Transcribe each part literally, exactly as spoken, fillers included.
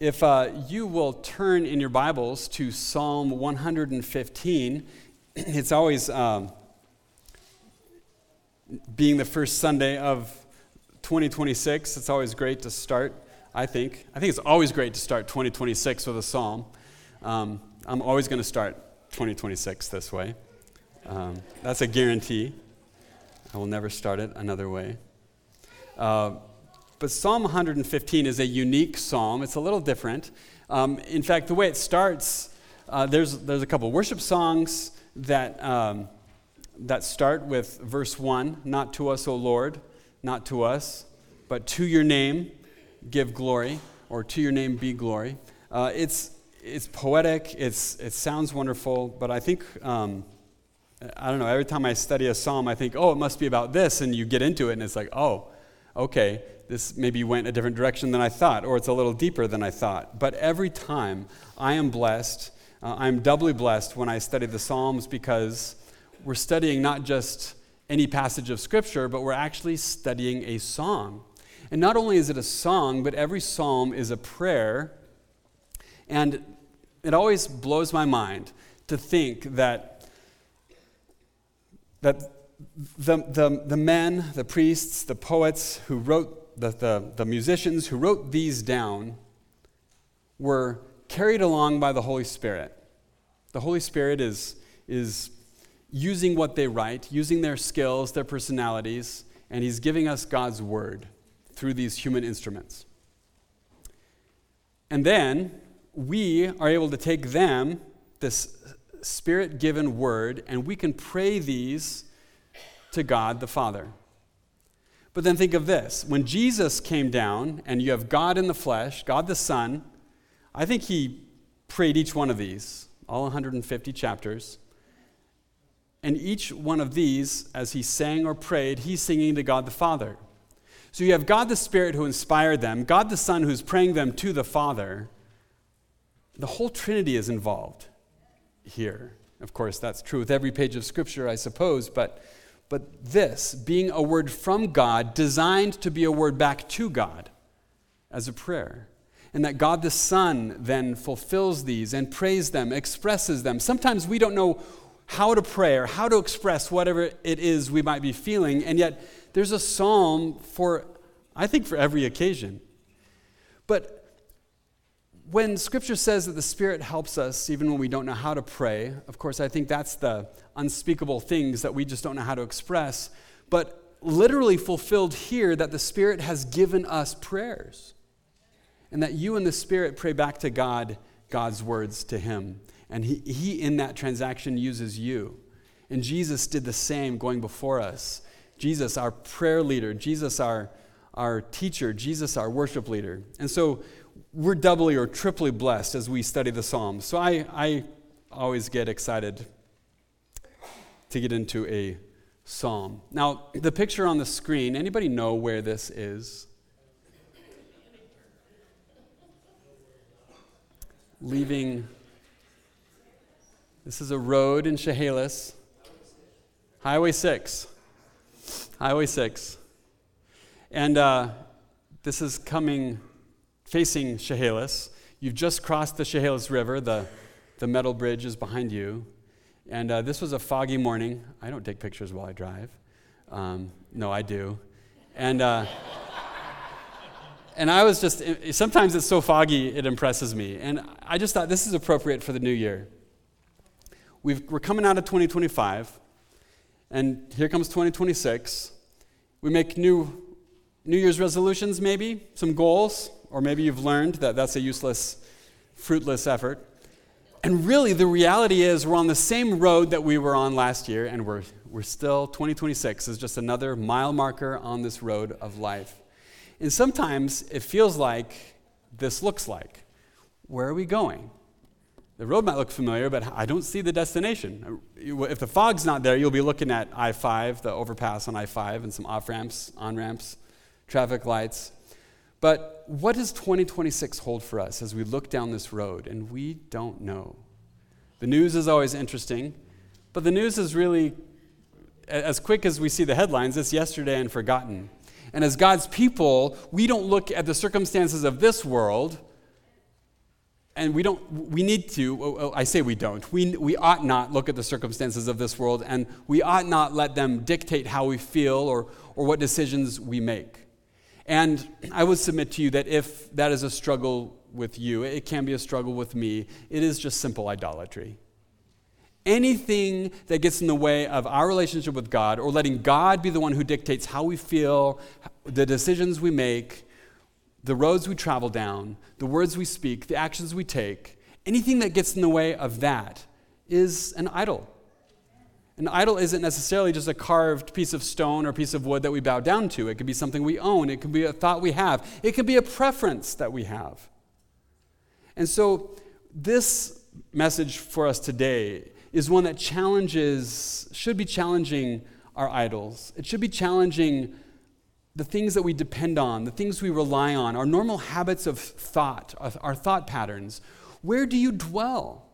If uh, you will turn in your Bibles to Psalm one hundred fifteen, it's always um, being the first Sunday of twenty twenty-six, it's always great to start, I think. I think it's always great to start twenty twenty-six with a psalm. Um, I'm always going to start twenty twenty-six this way. Um, that's a guarantee. I will never start it another way. Uh, but Psalm one hundred fifteen is a unique psalm. It's a little different. Um, in fact, the way it starts, uh, there's there's a couple worship songs that um, that start with verse one, "Not to us, O Lord, not to us, but to your name give glory," or "to your name be glory." Uh, it's it's poetic. It's it sounds wonderful, but I think. Um, I don't know, every time I study a psalm, I think, oh, it must be about this, and you get into it, and it's like, oh, okay, this maybe went a different direction than I thought, or it's a little deeper than I thought. But every time, I am blessed, uh, I'm doubly blessed when I study the Psalms, because we're studying not just any passage of Scripture, but we're actually studying a song. And not only is it a song, but every psalm is a prayer, and it always blows my mind to think that that the, the, the men, the priests, the poets who wrote, the, the, the musicians who wrote these down were carried along by the Holy Spirit. The Holy Spirit is, is using what they write, using their skills, their personalities, and he's giving us God's word through these human instruments. And then we are able to take them, this Spirit-given word, and we can pray these to God the Father. But then think of this. When Jesus came down, and you have God in the flesh, God the Son, I think he prayed each one of these, all one hundred fifty chapters. And each one of these, as he sang or prayed, he's singing to God the Father. So you have God the Spirit who inspired them, God the Son who's praying them to the Father. The whole Trinity is involved here. Of course, that's true with every page of Scripture, I suppose, but but this, being a word from God, designed to be a word back to God as a prayer, and that God the Son then fulfills these and prays them, expresses them. Sometimes we don't know how to pray or how to express whatever it is we might be feeling, and yet there's a psalm for, I think, for every occasion. But when Scripture says that the Spirit helps us even when we don't know how to pray, of course, I think that's the unspeakable things that we just don't know how to express, but literally fulfilled here that the Spirit has given us prayers, and that you and the Spirit pray back to God God's words to him, and he, he in that transaction uses you. And Jesus did the same going before us. Jesus, our prayer leader, Jesus, our, our teacher, Jesus, our worship leader. And so we're doubly or triply blessed as we study the Psalms. So I, I always get excited to get into a psalm. Now, the picture on the screen, anybody know where this is? Leaving, this is a road in Chehalis. Highway six. Highway six. And uh, this is coming... facing Chehalis. You've just crossed the Chehalis River. The, the metal bridge is behind you. And uh, this was a foggy morning. I don't take pictures while I drive. Um, no, I do. And uh, and I was just, sometimes it's so foggy it impresses me. And I just thought this is appropriate for the new year. We've, we're coming out of twenty twenty-five, and here comes twenty twenty-six. We make new New Year's resolutions maybe, some goals. Or maybe you've learned that that's a useless, fruitless effort. And really, the reality is we're on the same road that we were on last year, and we're we're still, twenty twenty-six is just another mile marker on this road of life. And sometimes it feels like this looks like. Where are we going? The road might look familiar, but I don't see the destination. If the fog's not there, you'll be looking at I five, the overpass on I five, and some off-ramps, on-ramps, traffic lights. But what does twenty twenty-six hold for us as we look down this road? And we don't know. The news is always interesting, but the news is really, as quick as we see the headlines, it's yesterday and forgotten. And as God's people, we don't look at the circumstances of this world And we don't, we need to, I say we don't, we, we ought not look at the circumstances of this world, and we ought not let them dictate how we feel or, or what decisions we make. And I would submit to you that if that is a struggle with you, it can be a struggle with me, it is just simple idolatry. Anything that gets in the way of our relationship with God, or letting God be the one who dictates how we feel, the decisions we make, the roads we travel down, the words we speak, the actions we take, anything that gets in the way of that is an idol. An idol isn't necessarily just a carved piece of stone or piece of wood that we bow down to. It could be something we own. It could be a thought we have. It could be a preference that we have. And so this message for us today is one that challenges, should be challenging our idols. It should be challenging the things that we depend on, the things we rely on, our normal habits of thought, our thought patterns. Where do you dwell?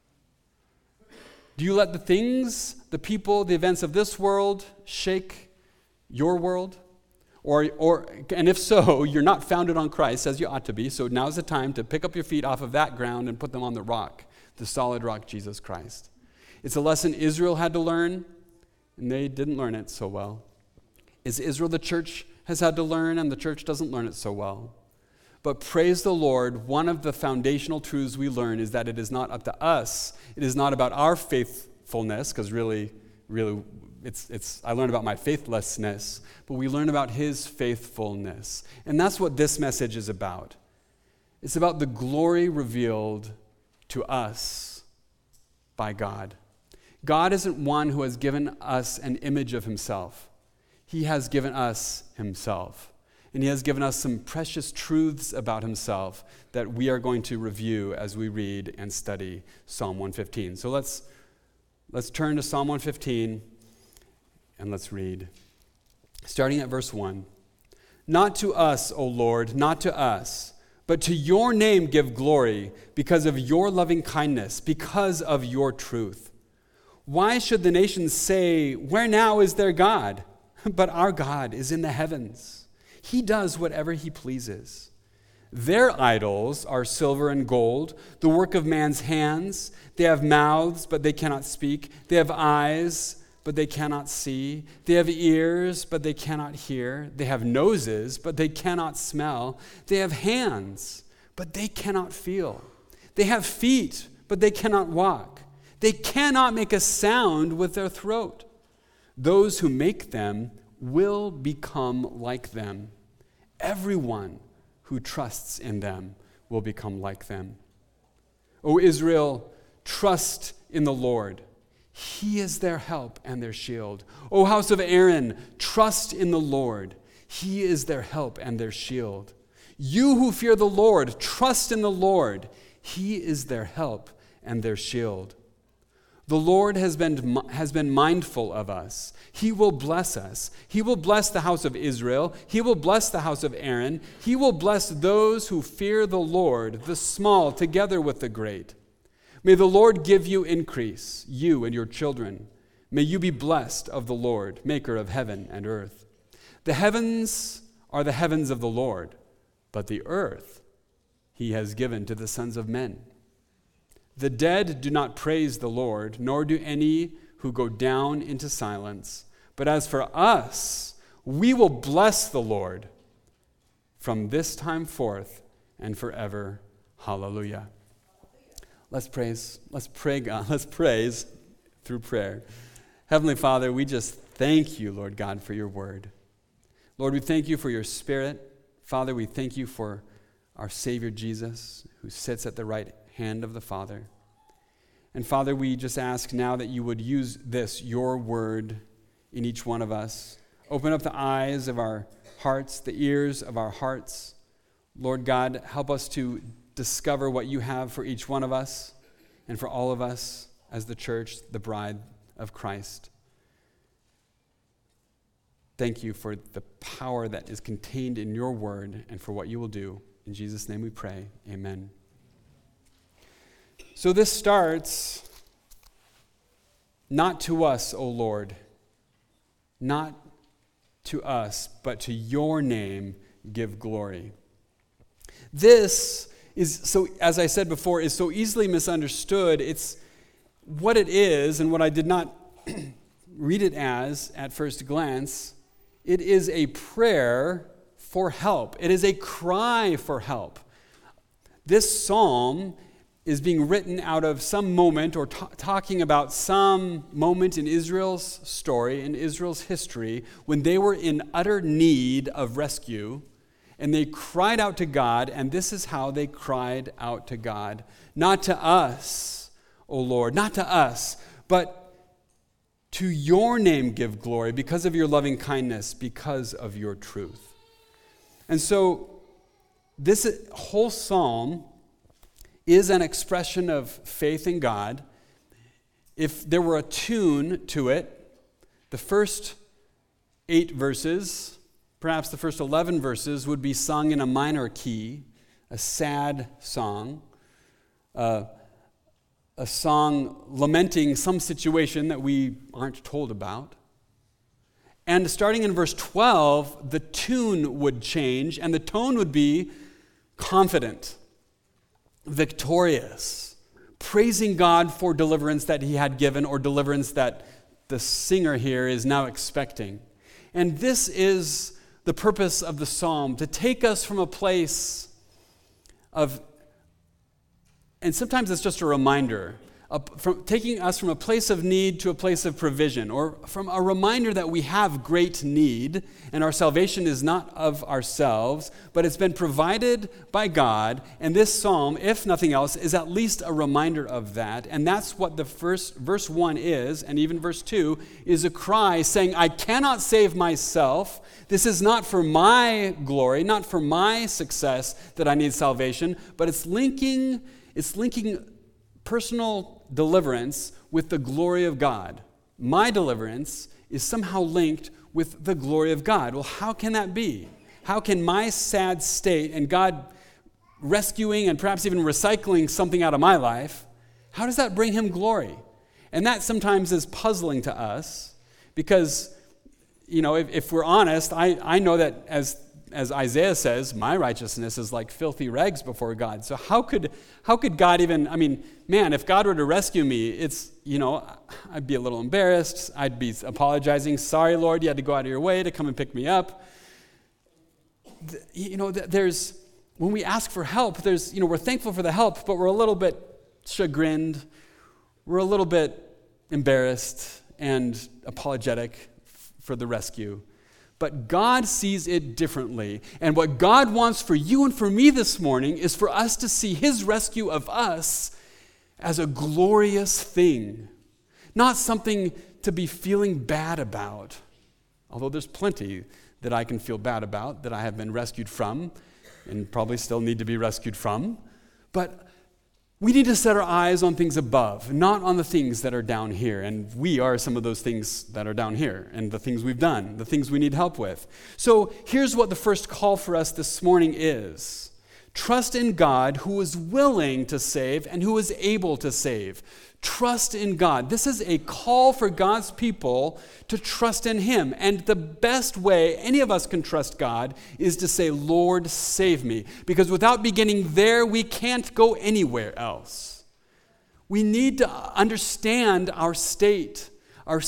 Do you let the things, the people, the events of this world shake your world? Or, or, and if so, you're not founded on Christ as you ought to be, so now's the time to pick up your feet off of that ground and put them on the rock, the solid rock, Jesus Christ. It's a lesson Israel had to learn, and they didn't learn it so well. Is Israel the church has had to learn, and the church doesn't learn it so well? But praise the Lord, one of the foundational truths we learn is that it is not up to us. It is not about our faithfulness, because really, really, it's, it's, I learned about my faithlessness, but we learn about his faithfulness. And that's what this message is about. It's about the glory revealed to us by God. God isn't one who has given us an image of himself. He has given us himself. And he has given us some precious truths about himself that we are going to review as we read and study Psalm one fifteen. So let's, let's turn to Psalm one fifteen and let's read. Starting at verse one. Not to us, O Lord, not to us, but to your name give glory because of your loving kindness, because of your truth. Why should the nations say, where now is their God? But our God is in the heavens. He does whatever he pleases. Their idols are silver and gold, the work of man's hands. They have mouths, but they cannot speak. They have eyes, but they cannot see. They have ears, but they cannot hear. They have noses, but they cannot smell. They have hands, but they cannot feel. They have feet, but they cannot walk. They cannot make a sound with their throat. Those who make them will become like them. Everyone who trusts in them will become like them. O Israel, trust in the Lord. He is their help and their shield. O house of Aaron, trust in the Lord. He is their help and their shield. You who fear the Lord, trust in the Lord. He is their help and their shield. The Lord has been, has been mindful of us. He will bless us. He will bless the house of Israel. He will bless the house of Aaron. He will bless those who fear the Lord, the small together with the great. May the Lord give you increase, you and your children. May you be blessed of the Lord, maker of heaven and earth. The heavens are the heavens of the Lord, but the earth he has given to the sons of men. The dead do not praise the Lord, nor do any who go down into silence. But as for us, we will bless the Lord from this time forth and forever. Hallelujah. Let's praise. Let's pray God. Let's praise through prayer. Heavenly Father, we just thank you, Lord God, for your word. Lord, we thank you for your Spirit. Father, we thank you for our Savior Jesus, who sits at the right hand of the Father. And Father, we just ask now that you would use this, your word, in each one of us. Open up the eyes of our hearts, the ears of our hearts. Lord God, help us to discover what you have for each one of us and for all of us as the church, the bride of Christ. Thank you for the power that is contained in your word and for what you will do. In Jesus' name we pray. Amen. So this starts, not to us, O Lord, not to us, but to your name give glory. This is so, as I said before, is so easily misunderstood. It's what it is, and what I did not read it as at first glance. It is a prayer for help. It is a cry for help. This psalm is being written out of some moment or t- talking about some moment in Israel's story, in Israel's history, when they were in utter need of rescue, and they cried out to God, and this is how they cried out to God. Not to us, O Lord, not to us, but to your name give glory because of your loving kindness, because of your truth. And so this whole psalm is an expression of faith in God. If there were a tune to it, the first eight verses, perhaps the first eleven verses, would be sung in a minor key, a sad song, uh, a song lamenting some situation that we aren't told about. And starting in verse twelve, the tune would change, and the tone would be confident, victorious, praising God for deliverance that he had given, or deliverance that the singer here is now expecting. And this is the purpose of the psalm, to take us from a place of, and sometimes it's just a reminder, uh, from taking us from a place of need to a place of provision, or from a reminder that we have great need, and our salvation is not of ourselves, but it's been provided by God. And this psalm, if nothing else, is at least a reminder of that. And that's what the first verse one is, and even verse two is a cry saying, I cannot save myself. This is not for my glory, not for my success that I need salvation, but it's linking, it's linking personal deliverance with the glory of God. My deliverance is somehow linked with the glory of God. Well, how can that be? How can my sad state and God rescuing and perhaps even recycling something out of my life, how does that bring him glory? And that sometimes is puzzling to us because, you know, if, if we're honest, I, I know that as as Isaiah says, my righteousness is like filthy rags before God. So how could how could God even, I mean, man, if God were to rescue me, it's, you know, I'd be a little embarrassed. I'd be apologizing. Sorry, Lord, you had to go out of your way to come and pick me up. You know, there's, when we ask for help, there's, you know, we're thankful for the help, but we're a little bit chagrined. We're a little bit embarrassed and apologetic for the rescue. But God sees it differently. And what God wants for you and for me this morning is for us to see his rescue of us as a glorious thing, not something to be feeling bad about. Although there's plenty that I can feel bad about that I have been rescued from and probably still need to be rescued from. But we need to set our eyes on things above, not on the things that are down here. And we are some of those things that are down here, and the things we've done, the things we need help with. So here's what the first call for us this morning is. Trust in God who is willing to save and who is able to save. Trust in God. This is a call for God's people to trust in him. And the best way any of us can trust God is to say, Lord, save me. Because without beginning there, we can't go anywhere else. We need to understand our state, our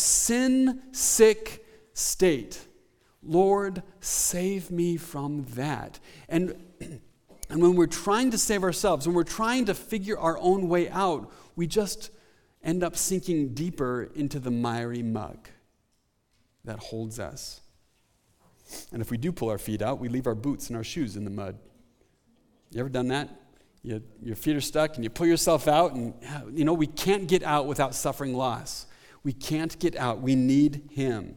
sin-sick state. Lord, save me from that. And, and when we're trying to save ourselves, when we're trying to figure our own way out, we just end up sinking deeper into the miry muck that holds us. And if we do pull our feet out, we leave our boots and our shoes in the mud. You ever done that? You, your feet are stuck and you pull yourself out, and you know, we can't get out without suffering loss. We can't get out. We need him.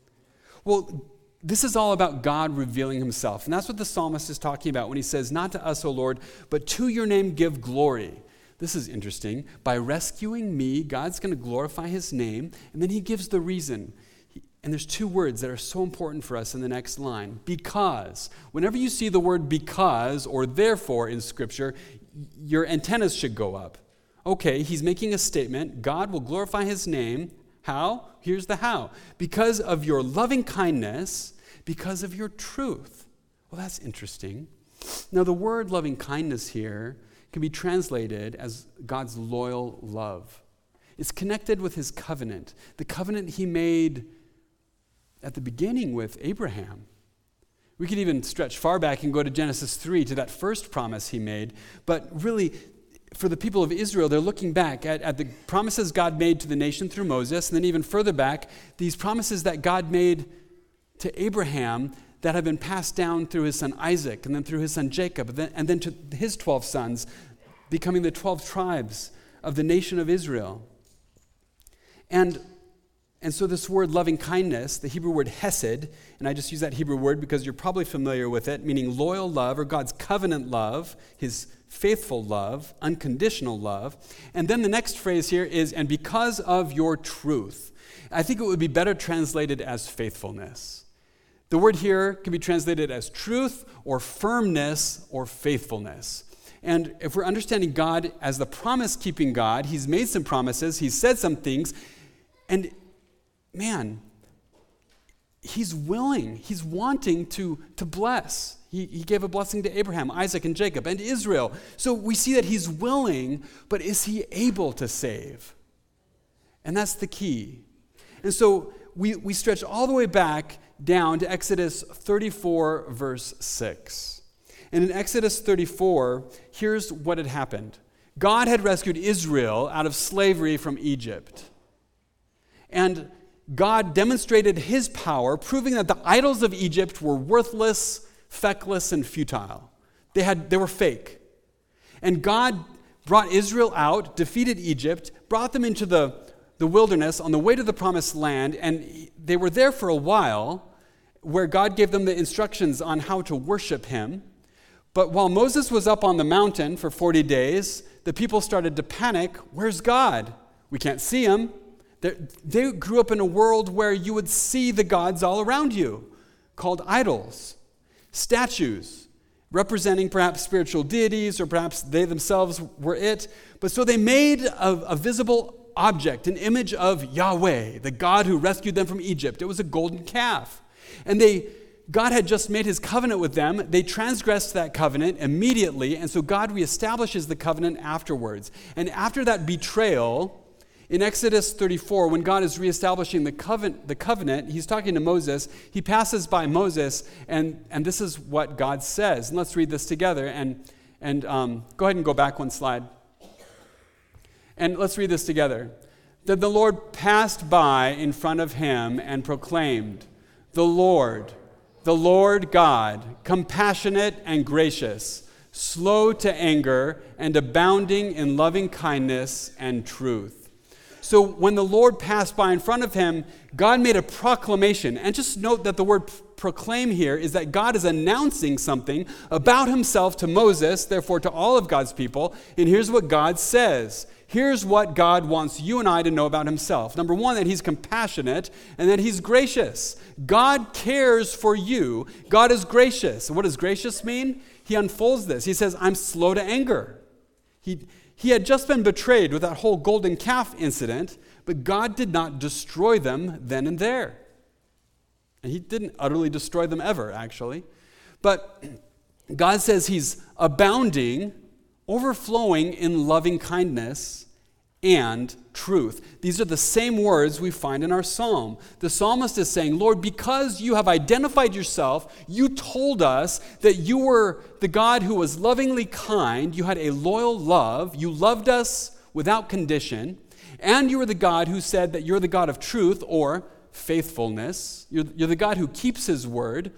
Well, this is all about God revealing himself. And that's what the psalmist is talking about when he says, not to us, O Lord, but to your name give glory. This is interesting. By rescuing me, God's going to glorify his name, and then he gives the reason. And there's two words that are so important for us in the next line. Because. Whenever you see the word because or therefore in Scripture, your antennas should go up. Okay, he's making a statement. God will glorify his name. How? Here's the how. Because of your loving kindness, because of your truth. Well, that's interesting. Now, the word loving kindness here can be translated as God's loyal love. It's connected with his covenant, the covenant he made at the beginning with Abraham. We could even stretch far back and go to Genesis three, to that first promise he made. But really, for the people of Israel, they're looking back at, at the promises God made to the nation through Moses, and then even further back, these promises that God made to Abraham that have been passed down through his son Isaac, and then through his son Jacob, and then, and then to his twelve sons, becoming the twelve tribes of the nation of Israel. And, and so this word loving kindness, the Hebrew word hesed, and I just use that Hebrew word because you're probably familiar with it, meaning loyal love or God's covenant love, his faithful love, unconditional love. And then the next phrase here is, and because of your truth. I think it would be better translated as faithfulness. The word here can be translated as truth or firmness or faithfulness. And if we're understanding God as the promise-keeping God, he's made some promises, he's said some things, and man, he's willing, he's wanting to, to bless. He, he gave a blessing to Abraham, Isaac, and Jacob, and Israel. So we see that he's willing, but is he able to save? And that's the key. And so we, we stretch all the way back down to Exodus thirty-four, verse six. And in Exodus thirty-four, here's what had happened. God had rescued Israel out of slavery from Egypt. And God demonstrated his power, proving that the idols of Egypt were worthless, feckless, and futile. They had, they were fake. And God brought Israel out, defeated Egypt, brought them into the, the wilderness on the way to the promised land, and they were there for a while, where God gave them the instructions on how to worship him. But while Moses was up on the mountain for forty days, the people started to panic. Where's God? We can't see him. They're, they grew up in a world where you would see the gods all around you, called idols, statues, representing perhaps spiritual deities, or perhaps they themselves were it. But so they made a, a visible object, an image of Yahweh, the God who rescued them from Egypt. It was a golden calf. And they, God had just made his covenant with them. They transgressed that covenant immediately, and so God reestablishes the covenant afterwards. And after that betrayal, in Exodus thirty-four, when God is reestablishing the covenant, the covenant, he's talking to Moses. He passes by Moses, and, and this is what God says. And let's read this together. And, and um, go ahead and go back one slide. And let's read this together. Then the Lord passed by in front of him and proclaimed, "The Lord, the Lord God, compassionate and gracious, slow to anger, and abounding in loving kindness and truth." So when the Lord passed by in front of him, God made a proclamation. And just note that the word proclaim here is that God is announcing something about himself to Moses, therefore to all of God's people. And here's what God says. Here's what God wants you and I to know about himself. Number one, that he's compassionate and that he's gracious. God cares for you. God is gracious. What does gracious mean? He unfolds this. He says, I'm slow to anger. He, he had just been betrayed with that whole golden calf incident, but God did not destroy them then and there. And he didn't utterly destroy them ever, actually. But God says he's abounding, overflowing in loving kindness and truth. These are the same words we find in our psalm. The psalmist is saying, Lord, because you have identified yourself, you told us that you were the God who was lovingly kind, you had a loyal love, you loved us without condition, and you were the God who said that you're the God of truth or faithfulness. You're, you're the God who keeps his word.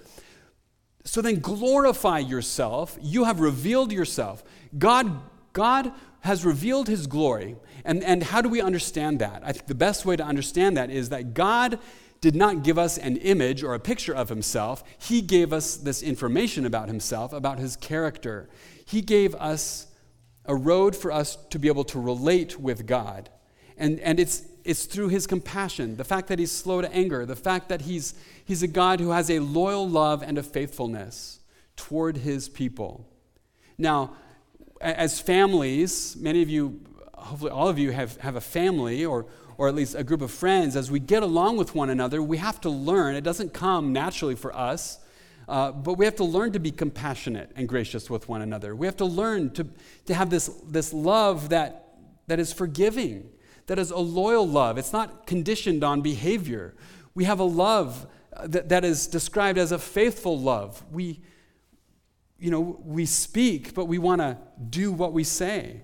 So then glorify yourself. You have revealed yourself. God, God has revealed his glory. And, and how do we understand that? I think the best way to understand that is that God did not give us an image or a picture of himself. He gave us this information about himself, about his character. He gave us a road for us to be able to relate with God. And, and it's, it's through his compassion, the fact that he's slow to anger, the fact that he's, he's a God who has a loyal love and a faithfulness toward his people. Now, as families, many of you, hopefully all of you have, have a family or, or at least a group of friends. As we get along with one another, we have to learn. It doesn't come naturally for us. Uh, but we have to learn to be compassionate and gracious with one another. We have to learn to, to have this, this love that, that is forgiving, that is a loyal love. It's not conditioned on behavior. We have a love that, that is described as a faithful love. We, you know, we speak, but we want to do what we say.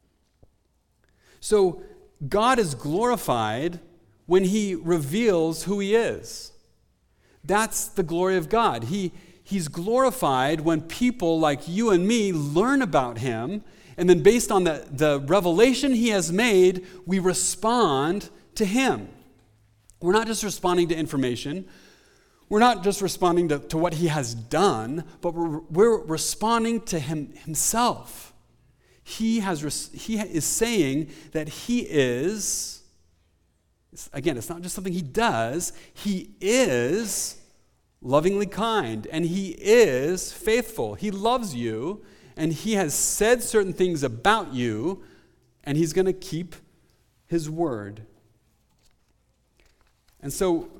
So God is glorified when he reveals who he is. That's the glory of God. He, he's glorified when people like you and me learn about him, and then based on the, the revelation he has made, we respond to him. We're not just responding to information. We're not just responding to, to what he has done, but we're, we're responding to him himself. He, has, he is saying that he is... Again, it's not just something he does. He is lovingly kind, and he is faithful. He loves you, and he has said certain things about you, and he's going to keep his word. And so,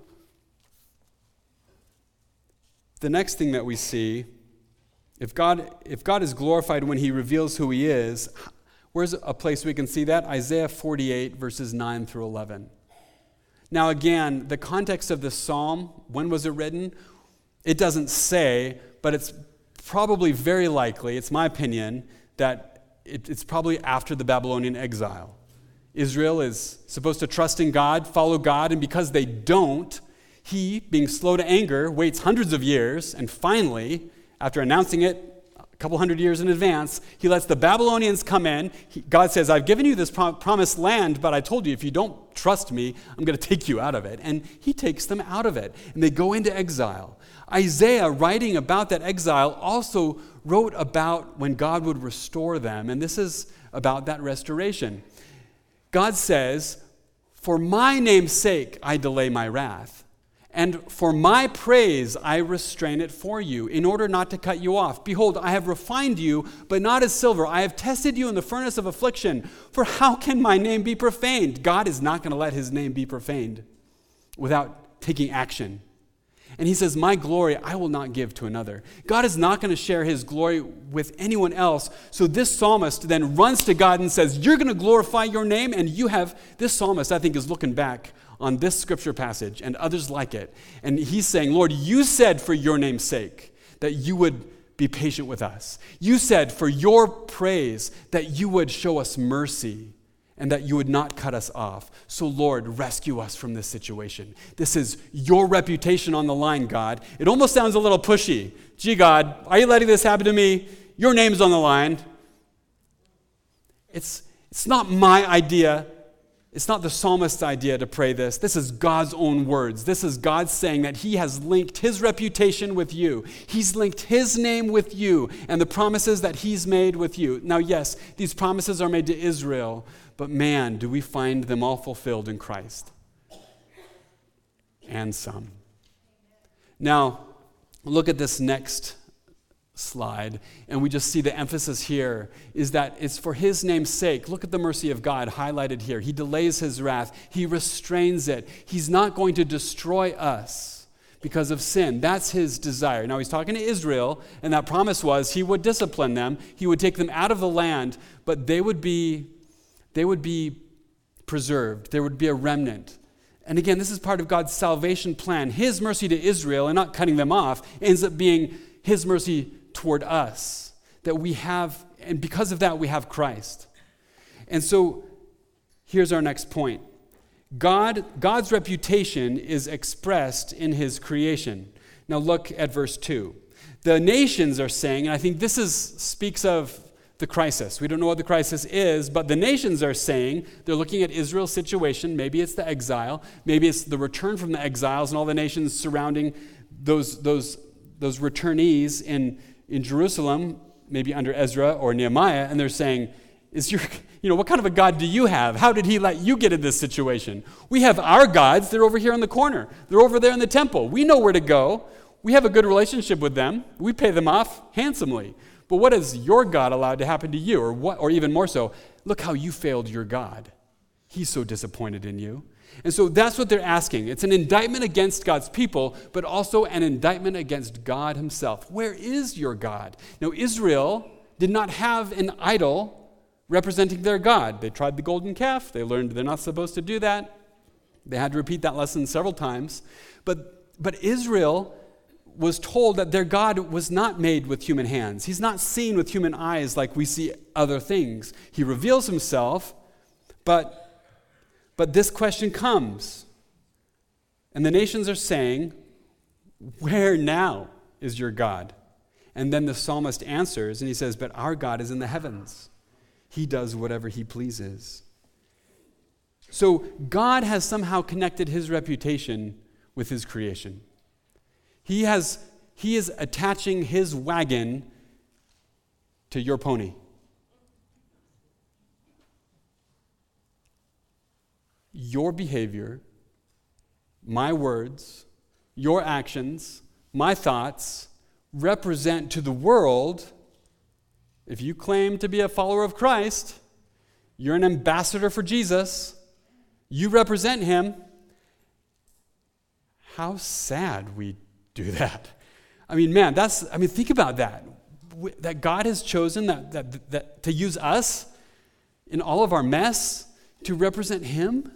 the next thing that we see, if God, if God is glorified when he reveals who he is, where's a place we can see that? Isaiah forty-eight, verses nine through eleven. Now again, the context of this psalm, when was it written? It doesn't say, but it's probably very likely, it's my opinion, that it, it's probably after the Babylonian exile. Israel is supposed to trust in God, follow God, and because they don't, he, being slow to anger, waits hundreds of years, and finally, after announcing it a couple hundred years in advance, he lets the Babylonians come in. He, God says, I've given you this prom- promised land, but I told you, if you don't trust me, I'm going to take you out of it. And he takes them out of it, and they go into exile. Isaiah, writing about that exile, also wrote about when God would restore them, and this is about that restoration. God says, for my name's sake, I delay my wrath. And for my praise I restrain it for you, in order not to cut you off. Behold, I have refined you, but not as silver. I have tested you in the furnace of affliction. For how can my name be profaned? God is not going to let his name be profaned without taking action. And he says, my glory I will not give to another. God is not going to share his glory with anyone else. So this psalmist then runs to God and says, you're going to glorify your name? And you have, this psalmist I think is looking back on this scripture passage and others like it. And he's saying, Lord, you said for your name's sake that you would be patient with us. You said for your praise that you would show us mercy and that you would not cut us off. So Lord, rescue us from this situation. This is your reputation on the line, God. It almost sounds a little pushy. Gee, God, are you letting this happen to me? Your name's on the line. It's, it's not my idea. It's not the psalmist's idea to pray this. This is God's own words. This is God saying that he has linked his reputation with you. He's linked his name with you and the promises that he's made with you. Now, yes, these promises are made to Israel, but man, do we find them all fulfilled in Christ. And some. Now, look at this next slide, and we just see the emphasis here is that it's for his name's sake. Look at the mercy of God highlighted here. He delays his wrath. He restrains it. He's not going to destroy us because of sin. That's his desire. Now he's talking to Israel, and that promise was he would discipline them. He would take them out of the land, but they would be, they would be preserved. There would be a remnant. And again, this is part of God's salvation plan. His mercy to Israel, and not cutting them off, ends up being his mercy toward us, that we have, and because of that we have Christ. And so here's our next point. God, God's reputation is expressed in his creation. Now look at verse two. The nations are saying, and I think this is speaks of the crisis. We don't know what the crisis is, but the nations are saying, they're looking at Israel's situation. Maybe it's the exile. Maybe it's the return from the exiles and all the nations surrounding those, those, those returnees in in Jerusalem, maybe under Ezra or Nehemiah, and they're saying, "Is your, you know, what kind of a God do you have? How did he let you get in this situation? We have our gods. They're over here in the corner. They're over there in the temple. We know where to go. We have a good relationship with them. We pay them off handsomely. But what has your God allowed to happen to you? Or what? Or even more so, look how you failed your God. He's so disappointed in you. And so that's what they're asking. It's an indictment against God's people, but also an indictment against God himself. Where is your God? Now, Israel did not have an idol representing their God. They tried the golden calf. They learned they're not supposed to do that. They had to repeat that lesson several times. But, but Israel was told that their God was not made with human hands. He's not seen with human eyes like we see other things. He reveals himself, but But this question comes, and the nations are saying, where now is your God? And then the psalmist answers, and he says, but our God is in the heavens. He does whatever he pleases. So God has somehow connected his reputation with his creation. He has, he is attaching his wagon to your pony. Your behavior, my words, your actions, my thoughts represent to the world, if you claim to be a follower of Christ, you're an ambassador for Jesus, you represent him. How sad we do that. I mean, man, that's, I mean, think about that. That God has chosen that, that, that to use us in all of our mess to represent him.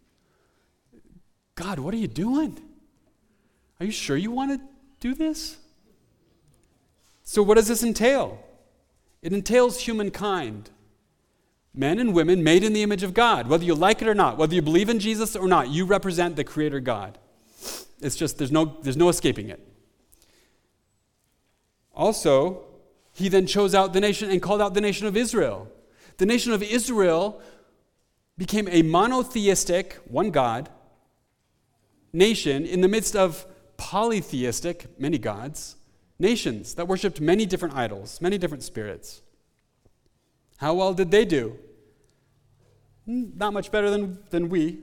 God, what are you doing? Are you sure you want to do this? So what does this entail? It entails humankind. Men and women made in the image of God. Whether you like it or not, whether you believe in Jesus or not, you represent the Creator God. It's just, there's no, there's no escaping it. Also, he then chose out the nation and called out the nation of Israel. The nation of Israel became a monotheistic, one God, nation in the midst of polytheistic, many gods, nations that worshipped many different idols, many different spirits. How well did they do? Not much better than, than we.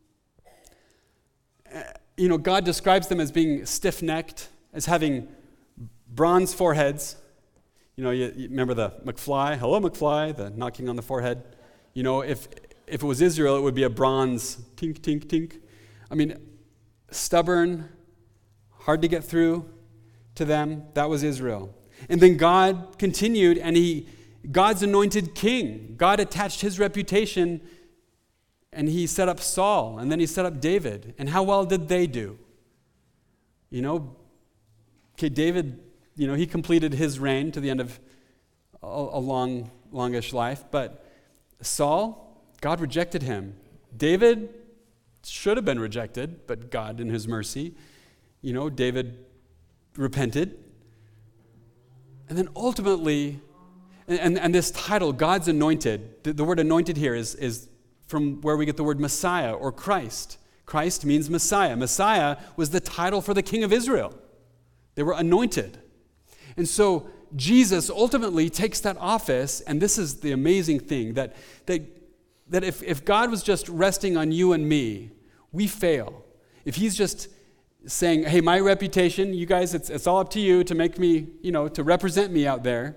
Uh, you know, God describes them as being stiff-necked, as having bronze foreheads. You know, you, you remember the McFly, hello McFly, the knocking on the forehead. You know, if if it was Israel, it would be a bronze tink, tink, tink. I mean, stubborn, hard to get through to them. That was Israel. And then God continued, and he, God's anointed king. God attached his reputation, and he set up Saul, and then he set up David. And how well did they do? You know, okay, David, you know, he completed his reign to the end of a, a long, longish life, but Saul, God rejected him. David should have been rejected, but God in his mercy, you know, David repented. And then ultimately, and, and, and this title, God's anointed, the, the word anointed here is, is from where we get the word Messiah or Christ. Christ means Messiah. Messiah was the title for the king of Israel. They were anointed. And so Jesus ultimately takes that office, and this is the amazing thing, that, that, that if, if God was just resting on you and me, we fail. If he's just saying, hey, my reputation, you guys, it's, it's all up to you to make me, you know, to represent me out there.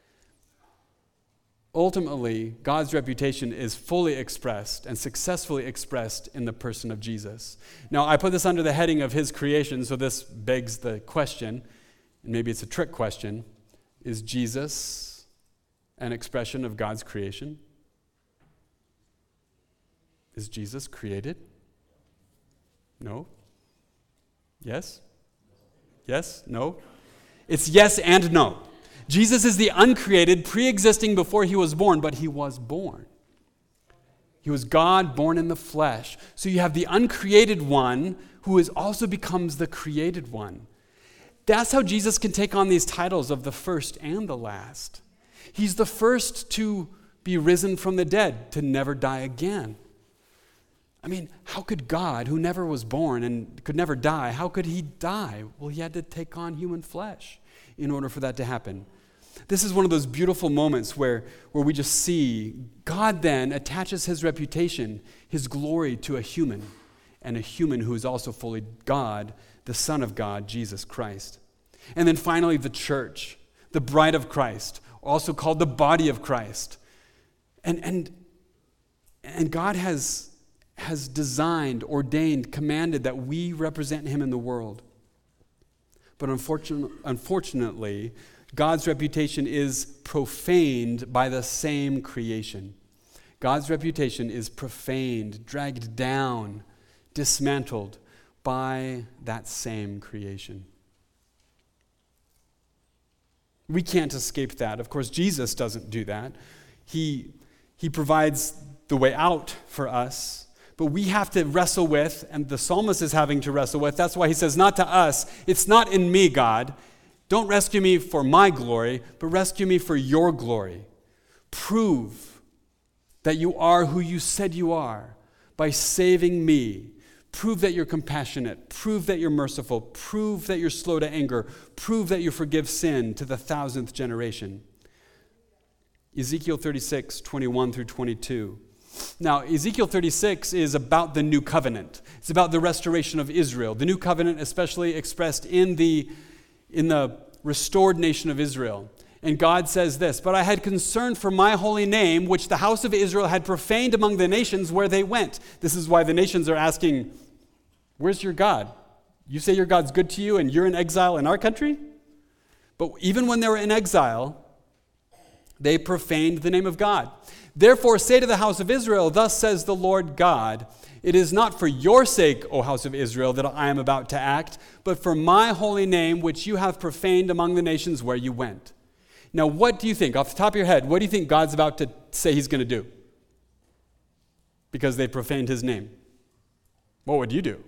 Ultimately, God's reputation is fully expressed and successfully expressed in the person of Jesus. Now, I put this under the heading of his creation, so this begs the question, and maybe it's a trick question, is Jesus an expression of God's creation? Is Jesus created? No. Yes? Yes? No? It's yes and no. Jesus is the uncreated, pre-existing before he was born, but he was born. He was God born in the flesh. So you have the uncreated one who is also becomes the created one. That's how Jesus can take on these titles of the first and the last. He's the first to be risen from the dead, to never die again. I mean, how could God, who never was born and could never die, how could he die? Well, he had to take on human flesh in order for that to happen. This is one of those beautiful moments where, where we just see God then attaches his reputation, his glory to a human, and a human who is also fully God, the Son of God, Jesus Christ. And then finally, the church, the bride of Christ, also called the body of Christ. And, and, and God has... has has designed, ordained, commanded that we represent him in the world. But unfortunately, unfortunately, God's reputation is profaned by the same creation. God's reputation is profaned, dragged down, dismantled by that same creation. We can't escape that. Of course, Jesus doesn't do that. He, he provides the way out for us, but we have to wrestle with, and the psalmist is having to wrestle with. That's why he says, not to us, it's not in me, God. Don't rescue me for my glory, but rescue me for your glory. Prove that you are who you said you are by saving me. Prove that you're compassionate. Prove that you're merciful. Prove that you're slow to anger. Prove that you forgive sin to the thousandth generation. Ezekiel thirty-six, twenty-one through twenty-two. Now, Ezekiel thirty-six is about the new covenant. It's about the restoration of Israel. The new covenant especially expressed in the, in the restored nation of Israel. And God says this, "But I had concern for my holy name, which the house of Israel had profaned among the nations where they went." This is why the nations are asking, where's your God? You say your God's good to you and you're in exile in our country? But even when they were in exile, they profaned the name of God. "Therefore say to the house of Israel, thus says the Lord God, it is not for your sake, O house of Israel, that I am about to act, but for my holy name, which you have profaned among the nations where you went." Now, what do you think? Off the top of your head, what do you think God's about to say he's going to do? Because they profaned his name. What would you do?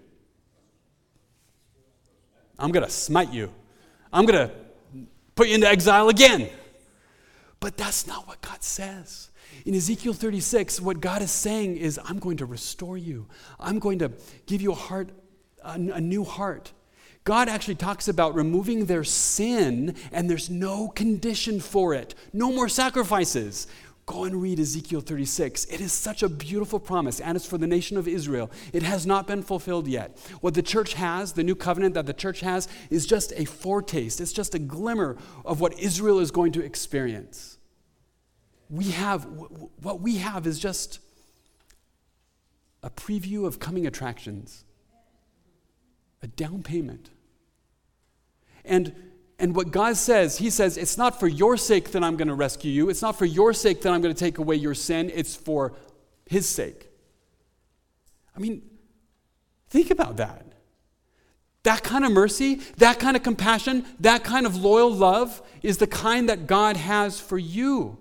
I'm going to smite you. I'm going to put you into exile again. But that's not what God says. In Ezekiel thirty-six, what God is saying is, I'm going to restore you. I'm going to give you a heart, a, a new heart. God actually talks about removing their sin, and there's no condition for it. No more sacrifices. Go and read Ezekiel thirty-six. It is such a beautiful promise, and it's for the nation of Israel. It has not been fulfilled yet. What the church has, the new covenant that the church has, is just a foretaste. It's just a glimmer of what Israel is going to experience. We have, what we have is just a preview of coming attractions. A down payment. And, and what God says, he says, it's not for your sake that I'm going to rescue you. It's not for your sake that I'm going to take away your sin. It's for his sake. I mean, think about that. That kind of mercy, that kind of compassion, that kind of loyal love is the kind that God has for you.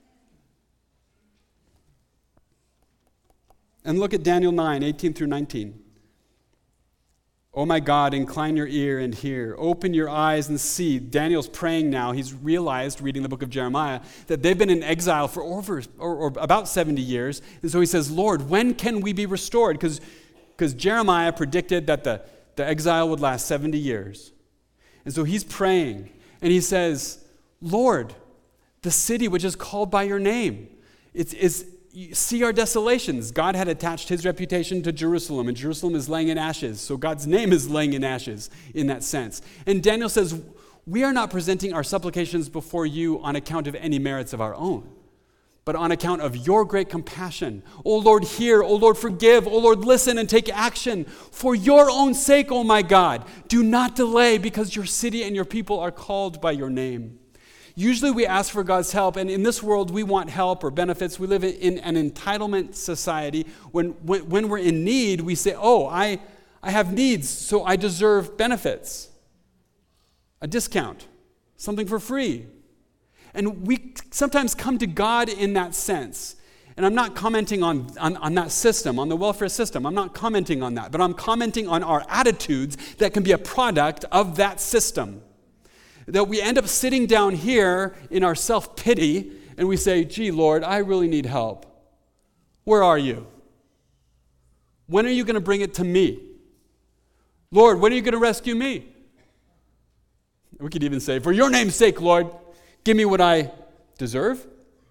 And look at Daniel nine, eighteen through nineteen. "Oh my God, incline your ear and hear. Open your eyes and see." Daniel's praying now. He's realized, reading the book of Jeremiah, that they've been in exile for over or, or about seventy years. And so he says, "Lord, when can we be restored?" Because because Jeremiah predicted that the, the exile would last seventy years. And so he's praying. And he says, "Lord, the city which is called by your name, it's is see our desolations." God had attached his reputation to Jerusalem, and Jerusalem is laying in ashes. So God's name is laying in ashes in that sense. And Daniel says, we are not presenting our supplications before you on account of any merits of our own, but on account of your great compassion. O Lord, hear. O Lord, forgive. O Lord, listen and take action. For your own sake, O my God, do not delay, because your city and your people are called by your name. Usually we ask for God's help, and in this world we want help or benefits. We live in an entitlement society. When, when, when we're in need, we say, oh, I, I have needs, so I deserve benefits. A discount, something for free. And we sometimes come to God in that sense. And I'm not commenting on, on, on that system, on the welfare system. I'm not commenting on that, but I'm commenting on our attitudes that can be a product of that system. That we end up sitting down here in our self-pity and we say, gee, Lord, I really need help. Where are you? When are you going to bring it to me? Lord, when are you going to rescue me? We could even say, for your name's sake, Lord, give me what I deserve.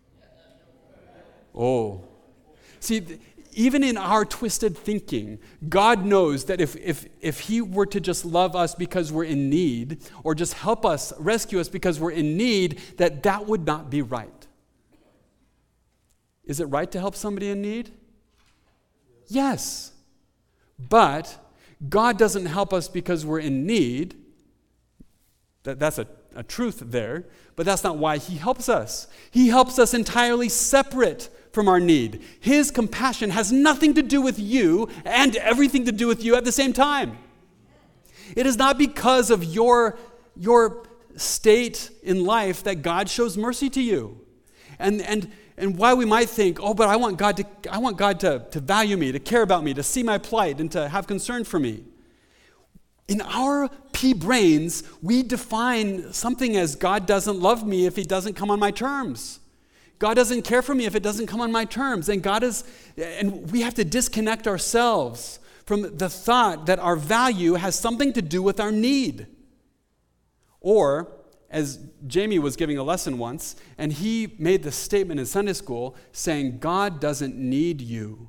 Oh. See, even in our twisted thinking, God knows that if, if, if he were to just love us because we're in need, or just help us, rescue us because we're in need, that that would not be right. Is it right to help somebody in need? Yes. But God doesn't help us because we're in need. That, that's a, a truth there. But that's not why he helps us. He helps us entirely separate from our need. His compassion has nothing to do with you and everything to do with you at the same time. It is not because of your, your state in life that God shows mercy to you. And, and, and why we might think, oh, but I want God to I want God to, to value me, to care about me, to see my plight, and to have concern for me. In our pea brains, we define something as God doesn't love me if he doesn't come on my terms. God doesn't care for me if it doesn't come on my terms. And God is, and we have to disconnect ourselves from the thought that our value has something to do with our need. Or, as Jamie was giving a lesson once, and he made the statement in Sunday school saying, God doesn't need you.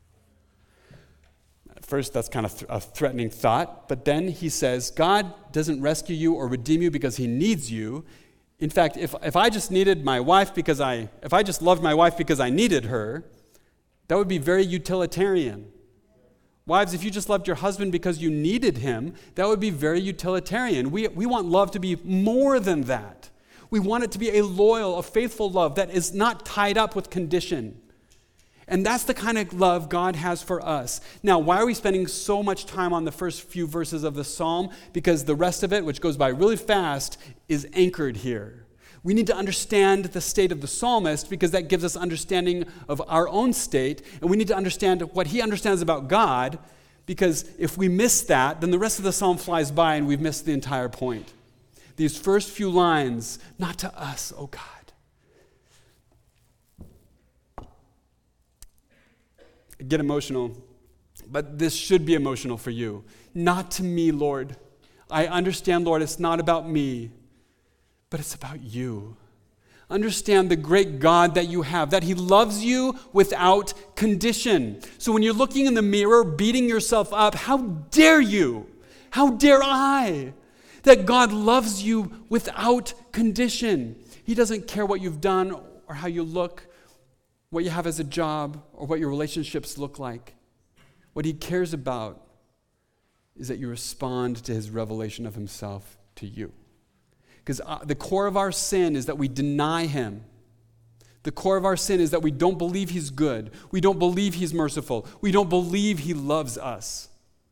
At first, that's kind of th- a threatening thought, but then he says, God doesn't rescue you or redeem you because he needs you. In fact, if, if I just needed my wife because I, if I just loved my wife because I needed her, that would be very utilitarian. Wives, if you just loved your husband because you needed him, that would be very utilitarian. We, we want love to be more than that. We want it to be a loyal, a faithful love that is not tied up with condition. And that's the kind of love God has for us. Now, why are we spending so much time on the first few verses of the psalm? Because the rest of it, which goes by really fast, is anchored here. We need to understand the state of the psalmist because that gives us understanding of our own state, and we need to understand what he understands about God, because if we miss that, then the rest of the psalm flies by and we've missed the entire point. These first few lines, not to us, oh God. I get emotional, but this should be emotional for you. Not to me, Lord. I understand, Lord, it's not about me, but it's about you. Understand the great God that you have, that he loves you without condition. So when you're looking in the mirror, beating yourself up, how dare you? How dare I? That God loves you without condition. He doesn't care what you've done or how you look, what you have as a job, or what your relationships look like. What he cares about is that you respond to his revelation of himself to you. Because uh, the core of our sin is that we deny him. The core of our sin is that we don't believe he's good. We don't believe he's merciful. We don't believe he loves us.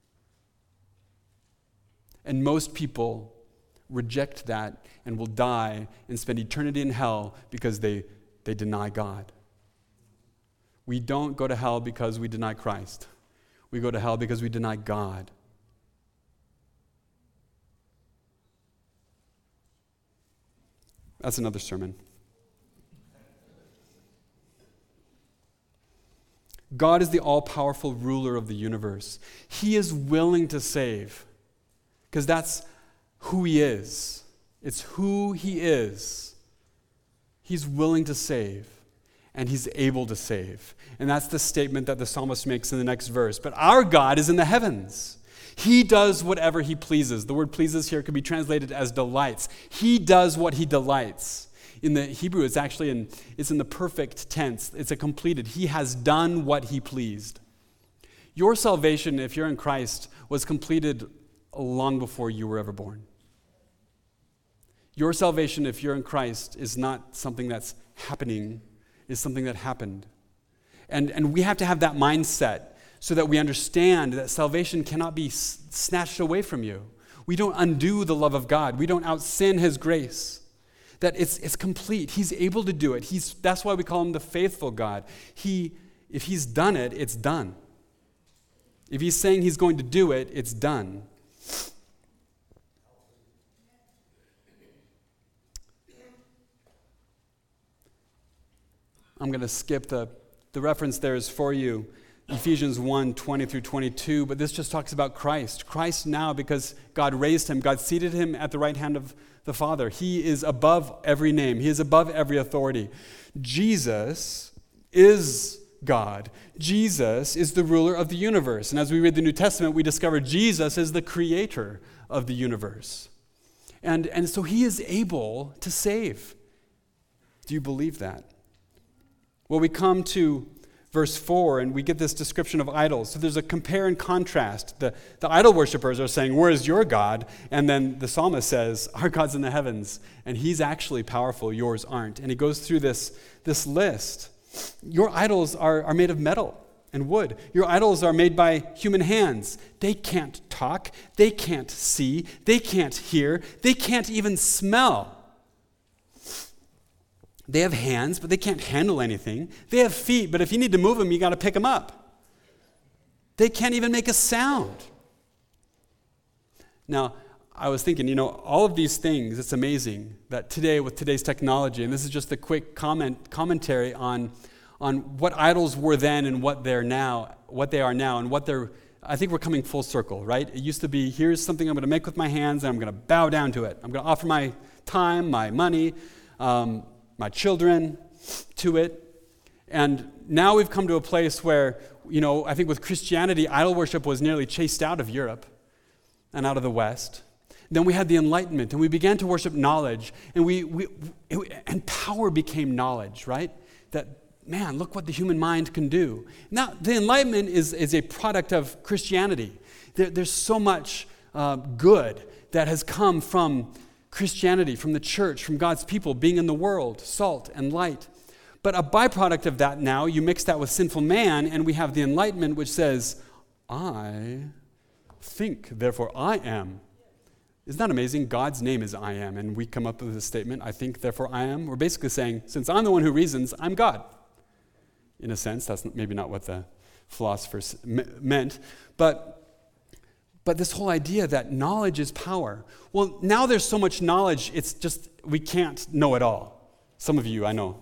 And most people reject that and will die and spend eternity in hell because they, they deny God. We don't go to hell because we deny Christ. We go to hell because we deny God. That's another sermon. God is the all-powerful ruler of the universe. He is willing to save because that's who he is. It's who he is. He's willing to save. And he's able to save. And that's the statement that the psalmist makes in the next verse. But our God is in the heavens. He does whatever he pleases. The word pleases here could be translated as delights. He does what he delights. In the Hebrew, it's actually in, it's in the perfect tense. It's a completed. He has done what he pleased. Your salvation, if you're in Christ, was completed long before you were ever born. Your salvation, if you're in Christ, is not something that's happening. Is something that happened. And, and we have to have that mindset so that we understand that salvation cannot be s- snatched away from you. We don't undo the love of God. We don't out-sin his grace. That it's, it's complete. He's able to do it. He's, that's why we call him the faithful God. He, if he's done it, it's done. If he's saying he's going to do it, it's done. I'm going to skip the, the reference there is for you, Ephesians one, twenty through twenty-two, but this just talks about Christ. Christ now, because God raised him, God seated him at the right hand of the Father. He is above every name. He is above every authority. Jesus is God. Jesus is the ruler of the universe. And as we read the New Testament, we discover Jesus is the creator of the universe. And, and so he is able to save. Do you believe that? Well, we come to verse four, and we get this description of idols. So there's a compare and contrast. The, the idol worshipers are saying, where is your God? And then the psalmist says, our God's in the heavens, and he's actually powerful, yours aren't. And he goes through this, this list. Your idols are, are made of metal and wood. Your idols are made by human hands. They can't talk. They can't see. They can't hear. They can't even smell. They have hands, but they can't handle anything. They have feet, but if you need to move them, you got to pick them up. They can't even make a sound. Now, I was thinking, you know, all of these things, it's amazing that today, with today's technology, and this is just a quick comment commentary on, on what idols were then and what they're now, what they are now, and what they're, I think we're coming full circle, right? It used to be, here's something I'm going to make with my hands, and I'm going to bow down to it. I'm going to offer my time, my money, um, my children to it. And now we've come to a place where, you know, I think with Christianity, idol worship was nearly chased out of Europe and out of the West. Then we had the Enlightenment, and we began to worship knowledge, and we, we it, and power became knowledge, right? That, man, look what the human mind can do. Now, the Enlightenment is, is a product of Christianity. There, there's so much uh, good that has come from Christianity, from the church, from God's people, being in the world, salt and light. But a byproduct of that now, you mix that with sinful man, and we have the Enlightenment, which says, I think, therefore I am. Isn't that amazing? God's name is I am, and we come up with this statement, I think, therefore I am. We're basically saying, since I'm the one who reasons, I'm God. In a sense, that's maybe not what the philosophers me- meant, but But this whole idea that knowledge is power. Well, now there's so much knowledge, it's just, we can't know it all. Some of you, I know,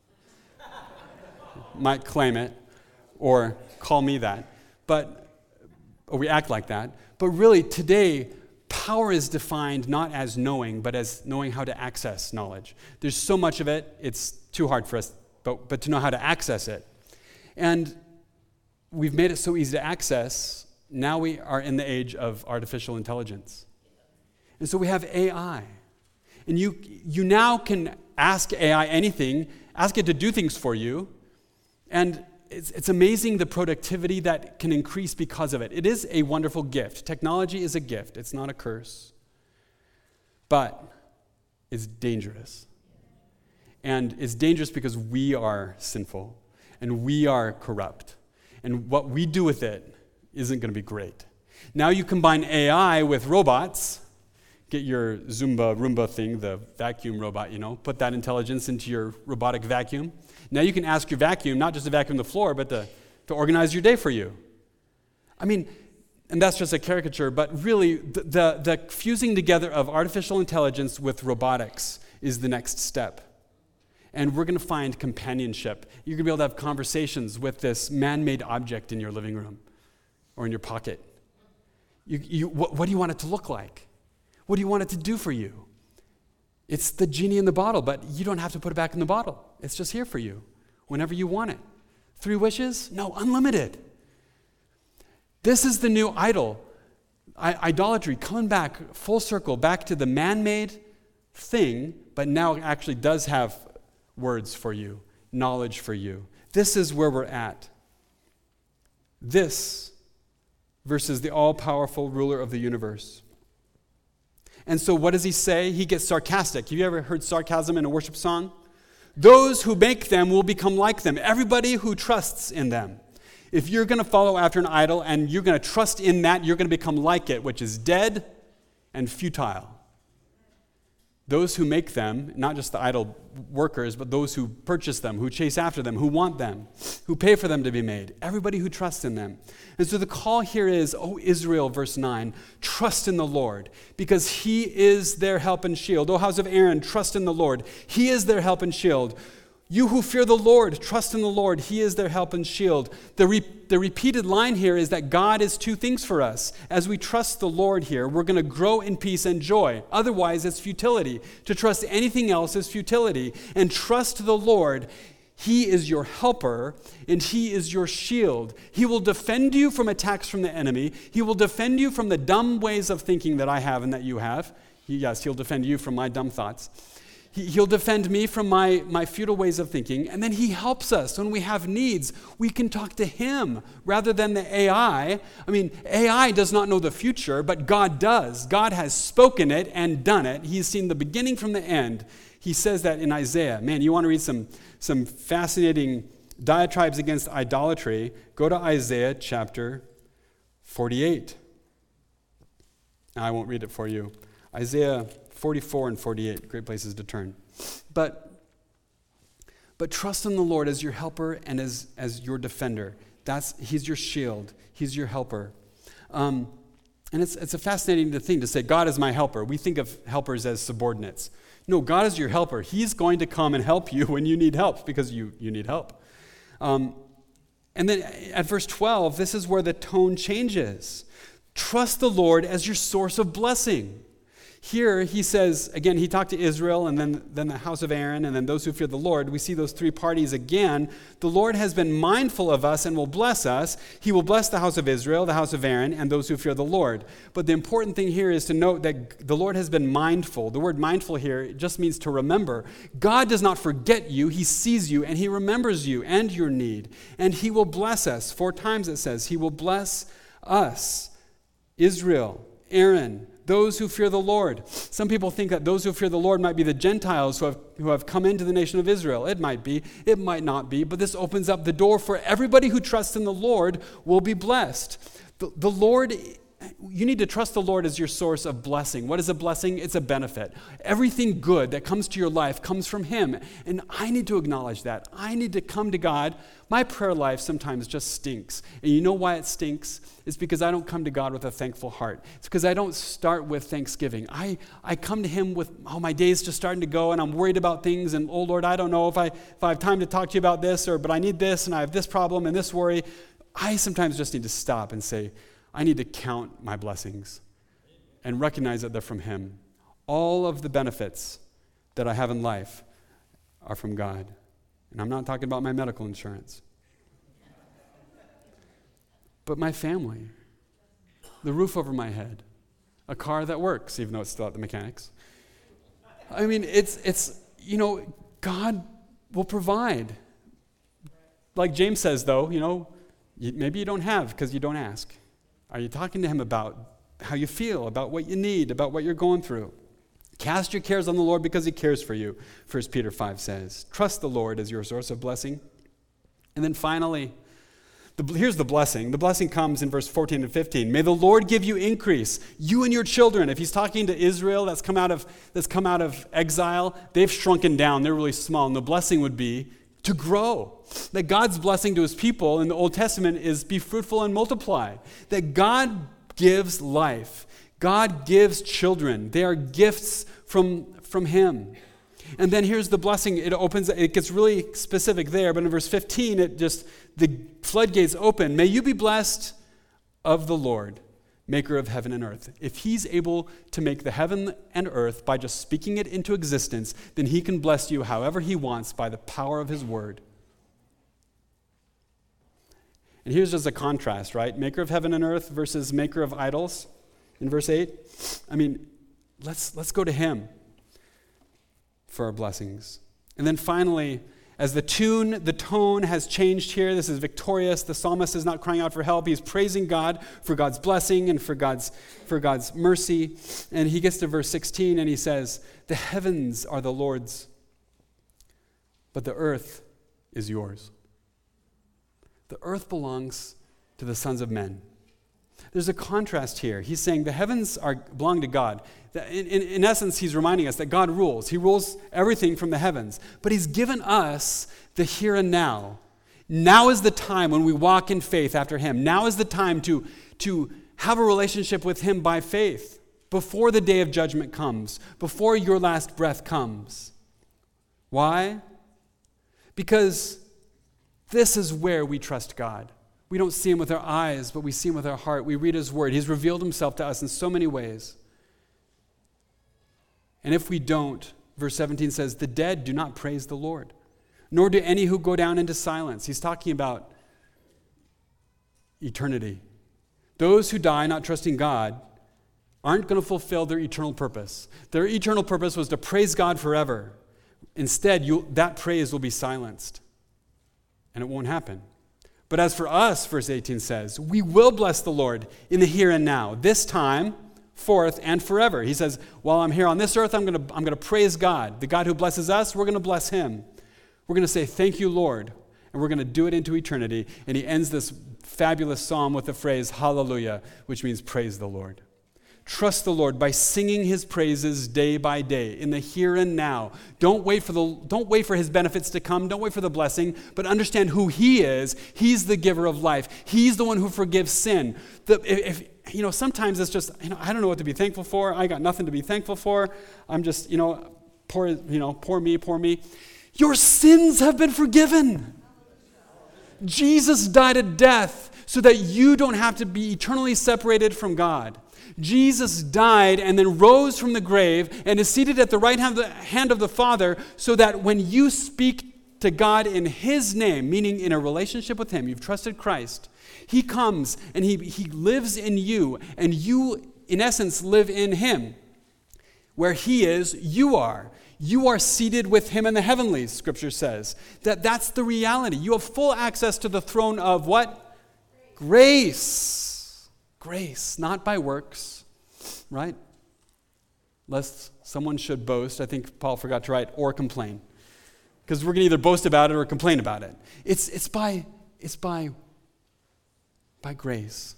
might claim it or call me that, but or we act like that. But really, today, power is defined not as knowing, but as knowing how to access knowledge. There's so much of it, it's too hard for us, but, but to know how to access it. And we've made it so easy to access. Now we are in the age of artificial intelligence. And so we have A I. And you you now can ask A I anything, ask it to do things for you, and it's, it's amazing the productivity that can increase because of it. It is a wonderful gift. Technology is a gift. It's not a curse. But it's dangerous. And it's dangerous because we are sinful, and we are corrupt. And what we do with it isn't going to be great. Now you combine A I with robots. Get your Zumba Roomba thing, the vacuum robot, you know, put that intelligence into your robotic vacuum. Now you can ask your vacuum, not just to vacuum the floor, but to, to organize your day for you. I mean, and that's just a caricature, but really the, the, the fusing together of artificial intelligence with robotics is the next step. And we're going to find companionship. You're going to be able to have conversations with this man-made object in your living room or in your pocket. You, you, what, what do you want it to look like? What do you want it to do for you? It's the genie in the bottle, but you don't have to put it back in the bottle. It's just here for you whenever you want it. Three wishes? No, unlimited. This is the new idol. I, idolatry, coming back full circle, back to the man-made thing, but now it actually does have words for you, knowledge for you. This is where we're at. This versus the all-powerful ruler of the universe. And so what does he say? He gets sarcastic. Have you ever heard sarcasm in a worship song? Those who make them will become like them. Everybody who trusts in them. If you're going to follow after an idol and you're going to trust in that, you're going to become like it, which is dead and futile. Those who make them, not just the idol workers, but those who purchase them, who chase after them, who want them, who pay for them to be made, everybody who trusts in them. And so the call here is, O Israel, verse nine, trust in the Lord, because he is their help and shield. O house of Aaron, trust in the Lord. He is their help and shield. You who fear the Lord, trust in the Lord. He is their help and shield. The, re- the repeated line here is that God is two things for us. As we trust the Lord here, we're going to grow in peace and joy. Otherwise, it's futility. To trust anything else is futility. And trust the Lord. He is your helper, and he is your shield. He will defend you from attacks from the enemy. He will defend you from the dumb ways of thinking that I have and that you have. Yes, he'll defend you from my dumb thoughts. he, he'll defend me from my, my futile ways of thinking. And then he helps us when we have needs. We can talk to him rather than the A I. I mean, A I does not know the future, but God does. God has spoken it and done it. He's seen the beginning from the end. He says that in Isaiah. Man, you want to read some, some fascinating diatribes against idolatry? Go to Isaiah chapter forty-eight. Now, I won't read it for you. Isaiah forty-four and forty-eight, great places to turn. But, but trust in the Lord as your helper and as, as your defender. That's, he's your shield. He's your helper. Um, and it's, it's a fascinating thing to say, God is my helper. We think of helpers as subordinates. No, God is your helper. He's going to come and help you when you need help because you, you need help. Um, and then at verse twelve, this is where the tone changes. Trust the Lord as your source of blessing. Here he says, again, he talked to Israel and then, then the house of Aaron and then those who fear the Lord. We see those three parties again. The Lord has been mindful of us and will bless us. He will bless the house of Israel, the house of Aaron, and those who fear the Lord. But the important thing here is to note that the Lord has been mindful. The word mindful here just means to remember. God does not forget you. He sees you and he remembers you and your need. And he will bless us. Four times it says he will bless us. Israel, Aaron, those who fear the Lord. Some people think that those who fear the Lord might be the Gentiles who have, who have come into the nation of Israel. It might be, it might not be, but this opens up the door for everybody who trusts in the Lord will be blessed. The, the Lord, you need to trust the Lord as your source of blessing. What is a blessing? It's a benefit. Everything good that comes to your life comes from him. And I need to acknowledge that. I need to come to God. My prayer life sometimes just stinks. And you know why it stinks? It's because I don't come to God with a thankful heart. It's because I don't start with thanksgiving. I, I come to him with, oh, my day's just starting to go and I'm worried about things and, oh, Lord, I don't know if I, if I have time to talk to you about this or, but I need this and I have this problem and this worry. I sometimes just need to stop and say, I need to count my blessings and recognize that they're from him. All of the benefits that I have in life are from God. And I'm not talking about my medical insurance. But my family, the roof over my head, a car that works, even though it's still at the mechanics. I mean, it's, it's you know, God will provide. Like James says, though, you know, maybe you don't have because you don't ask. Are you talking to him about how you feel, about what you need, about what you're going through? Cast your cares on the Lord because he cares for you, First Peter five says. Trust the Lord as your source of blessing. And then finally, the, here's the blessing. The blessing comes in verse fourteen and fifteen. May the Lord give you increase, you and your children. If he's talking to Israel that's come out of, that's come out of exile, they've shrunken down. They're really small. And the blessing would be to grow. That God's blessing to his people in the Old Testament is be fruitful and multiply. That God gives life. God gives children. They are gifts from, from him. And then here's the blessing. It opens, it gets really specific there, but in verse fifteen, it just, the floodgates open. May you be blessed of the Lord, maker of heaven and earth. If he's able to make the heaven and earth by just speaking it into existence, then he can bless you however he wants by the power of his word. And here's just a contrast, right? Maker of heaven and earth versus maker of idols in verse eight. I mean, let's let's go to him for our blessings. And then finally, as the tune, the tone has changed here, this is victorious. The psalmist is not crying out for help. He's praising God for God's blessing and for God's, for God's mercy. And he gets to verse sixteen and he says, the heavens are the Lord's, but the earth is yours. The earth belongs to the sons of men. There's a contrast here. He's saying the heavens are belong to God. In, in, in essence, he's reminding us that God rules. He rules everything from the heavens. But he's given us the here and now. Now is the time when we walk in faith after him. Now is the time to, to have a relationship with him by faith before the day of judgment comes, before your last breath comes. Why? Because this is where we trust God. We don't see him with our eyes, but we see him with our heart. We read his word. He's revealed himself to us in so many ways. And if we don't, verse seventeen says, the dead do not praise the Lord, nor do any who go down into silence. He's talking about eternity. Those who die not trusting God aren't going to fulfill their eternal purpose. Their eternal purpose was to praise God forever. instead, you'll, that praise will be silenced, and it won't happen. But as for us, verse eighteen says, we will bless the Lord in the here and now, this time, forth, and forever. He says, while I'm here on this earth, I'm going to I'm going to praise God. The God who blesses us, we're going to bless him. We're going to say, thank you, Lord, and we're going to do it into eternity. And he ends this fabulous psalm with the phrase, hallelujah, which means praise the Lord. Trust the Lord by singing his praises day by day in the here and now. Don't wait for the don't wait for his benefits to come. Don't wait for the blessing, but understand who he is. He's the giver of life. He's the one who forgives sin. The, if you know, sometimes it's just, you know, I don't know what to be thankful for. I got nothing to be thankful for. I'm just, you know, poor, you know, poor me, poor me. Your sins have been forgiven. Jesus died a death so that you don't have to be eternally separated from God. Jesus died and then rose from the grave and is seated at the right hand of the Father so that when you speak to God in his name, meaning in a relationship with him, you've trusted Christ, he comes and he, he lives in you, and you, in essence, live in him. Where he is, you are. You are seated with him in the heavenlies, Scripture says. That that's the reality. You have full access to the throne of what? Grace. Grace, not by works, right? Lest someone should boast. I think Paul forgot to write, or complain. Because we're going to either boast about it or complain about it. It's, it's by, it's by, by grace.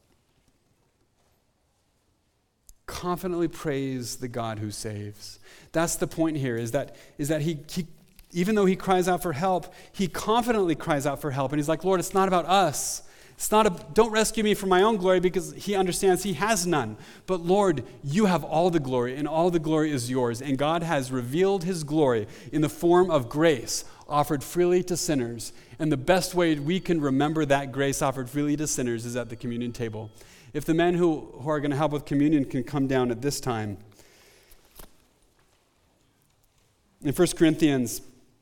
Confidently praise the God who saves. That's the point here, is that, is that he, he, even though he cries out for help, he confidently cries out for help. And he's like, Lord, it's not about us. It's not a, don't rescue me from my own glory, because he understands he has none. But Lord, you have all the glory, and all the glory is yours. And God has revealed his glory in the form of grace offered freely to sinners. And the best way we can remember that grace offered freely to sinners is at the communion table. If the men who, who are going to help with communion can come down at this time. In First Corinthians,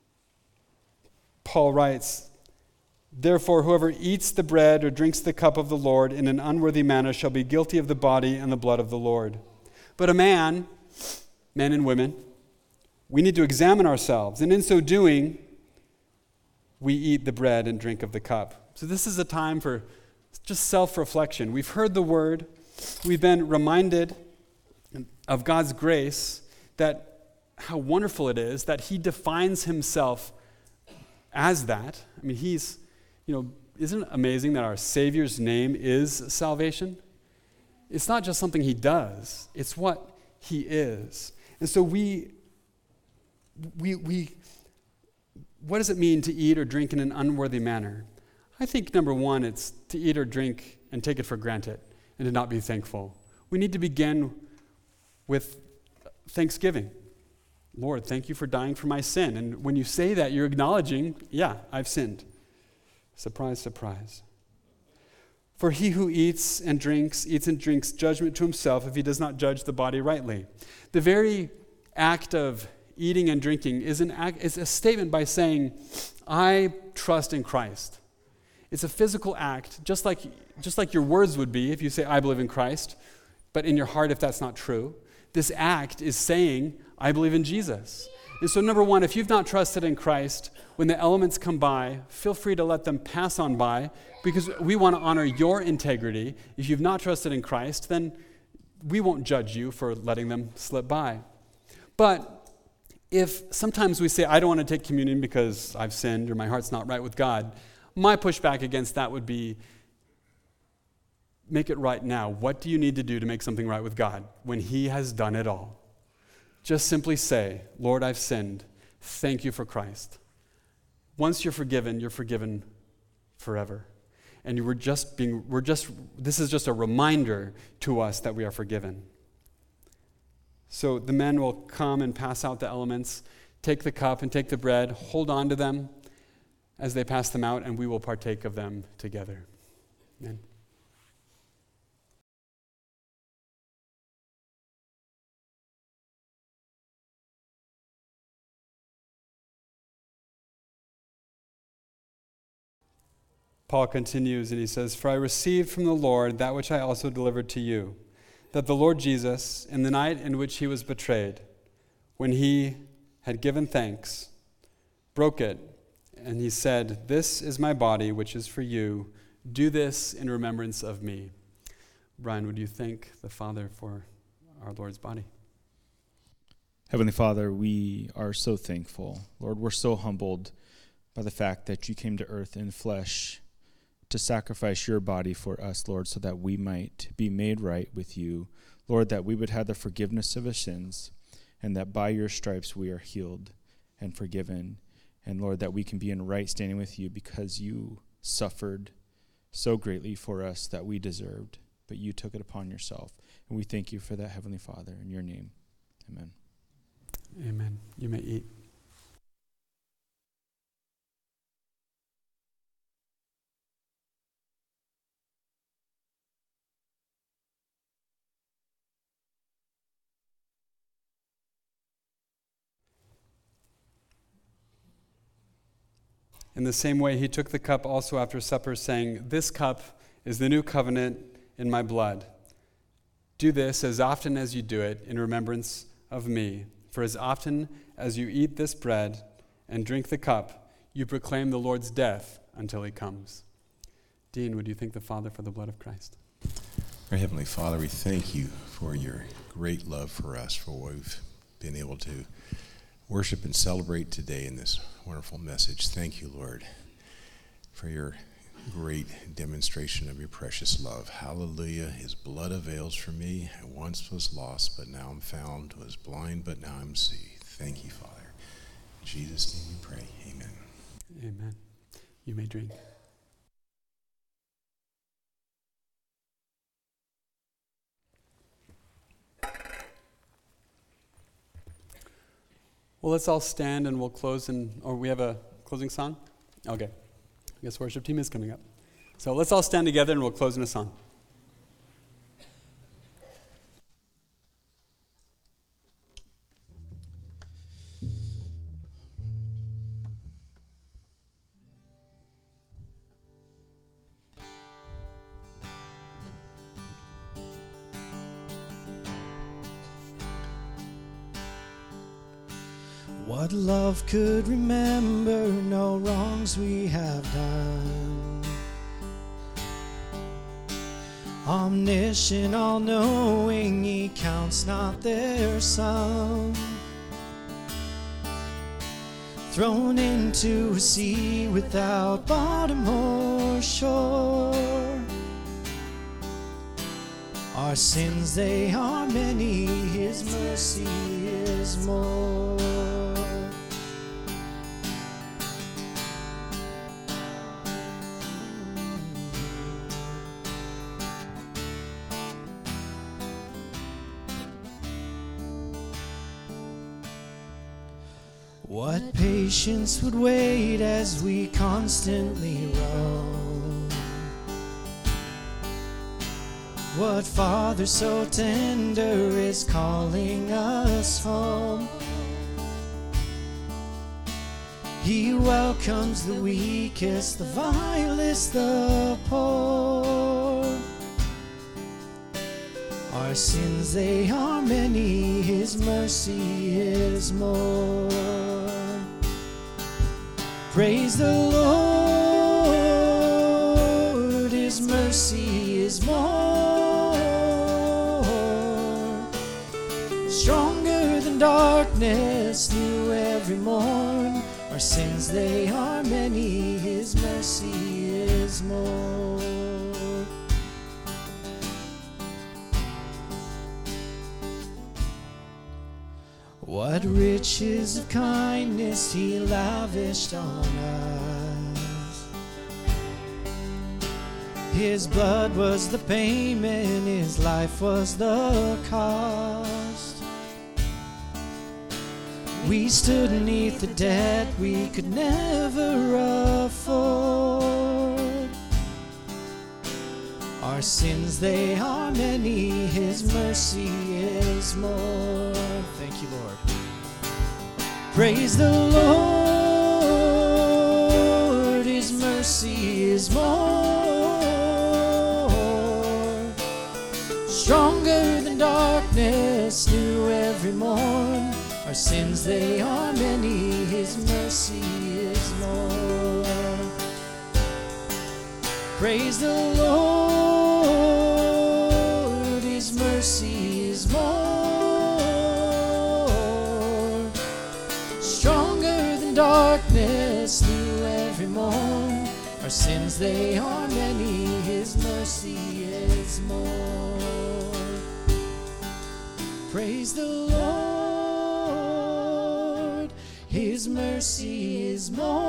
Paul writes, therefore, whoever eats the bread or drinks the cup of the Lord in an unworthy manner shall be guilty of the body and the blood of the Lord. But a man, men and women, we need to examine ourselves, and in so doing, we eat the bread and drink of the cup. So this is a time for just self-reflection. We've heard the word. We've been reminded of God's grace, that how wonderful it is that he defines himself as that. I mean, he's You know, isn't it amazing that our Savior's name is salvation? It's not just something he does, it's what he is. And so we, we, we, what does it mean to eat or drink in an unworthy manner? I think, number one, it's to eat or drink and take it for granted and to not be thankful. We need to begin with thanksgiving. Lord, thank you for dying for my sin. And when you say that, you're acknowledging, yeah, I've sinned. Surprise, surprise. For he who eats and drinks, eats and drinks judgment to himself if he does not judge the body rightly. The very act of eating and drinking is, an act, is a statement by saying, I trust in Christ. It's a physical act, just like, just like your words would be if you say, I believe in Christ, but in your heart if that's not true. This act is saying, I believe in Jesus. And so number one, if you've not trusted in Christ, when the elements come by, feel free to let them pass on by, because we want to honor your integrity. If you've not trusted in Christ, then we won't judge you for letting them slip by. But if sometimes we say, I don't want to take communion because I've sinned or my heart's not right with God, my pushback against that would be, make it right now. What do you need to do to make something right with God when he has done it all? Just simply say, Lord, I've sinned. Thank you for Christ. Once you're forgiven, you're forgiven forever. And we're just being, we're just, this is just a reminder to us that we are forgiven. So the men will come and pass out the elements, take the cup and take the bread, hold on to them as they pass them out, and we will partake of them together. Amen. Paul continues and he says, for I received from the Lord that which I also delivered to you, that the Lord Jesus, in the night in which he was betrayed, when he had given thanks, broke it, and he said, "This is my body, which is for you. Do this in remembrance of me." Brian, would you thank the Father for our Lord's body? Heavenly Father, we are so thankful. Lord, we're so humbled by the fact that you came to earth in flesh to sacrifice your body for us, Lord, so that we might be made right with you. Lord, that we would have the forgiveness of our sins, and that by your stripes we are healed and forgiven. And Lord, that we can be in right standing with you because you suffered so greatly for us that we deserved, but you took it upon yourself. And we thank you for that, Heavenly Father, in your name. Amen. Amen. You may eat. In the same way, he took the cup also after supper, saying, "This cup is the new covenant in my blood. Do this as often as you do it in remembrance of me. For as often as you eat this bread and drink the cup, you proclaim the Lord's death until he comes." Dean, would you thank the Father for the blood of Christ? Our Heavenly Father, we thank you for your great love for us, for what we've been able to worship and celebrate today in this wonderful message. Thank you, Lord, for your great demonstration of your precious love. Hallelujah. His blood avails for me. I once was lost, but now I'm found. Was blind, but now I'm see. Thank you, Father. In Jesus' name we pray. Amen. Amen. You may drink. Well, let's all stand and we'll close in, or we have a closing song? Okay. I guess worship team is coming up. So let's all stand together and we'll close in a song. What love could remember no wrongs we have done? Omniscient, all-knowing, he counts not their sum. Thrown into a sea without bottom or shore. Our sins, they are many, his mercy is more. What patience would wait as we constantly roam? What Father so tender is calling us home? He welcomes the weakest, the vilest, the poor. Our sins, they are many, his mercy is more. Praise the Lord, his mercy is more. Stronger than darkness, new every morn. Our sins, they are many, his mercy is more. What riches of kindness he lavished on us. His blood was the payment, his life was the cost. We stood beneath the debt we could never afford. Our sins, they are many, his mercy is more. Thank you, Lord. Praise the Lord, his mercy is more. Stronger than darkness, new every morn. Our Our sins, they are many, his mercy is more. Praise the Lord, his mercy is more. Stronger than darkness through every morn. Our sins, they are many, his mercy is more. Praise the Lord, his mercy is